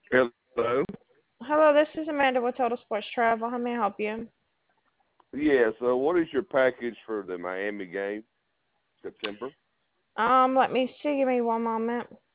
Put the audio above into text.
Hello. Hello, this is Amanda with Total Sports Travel. How may I help you? Yeah. So, what is your package for the Miami game, September? Let me see. Give me one moment.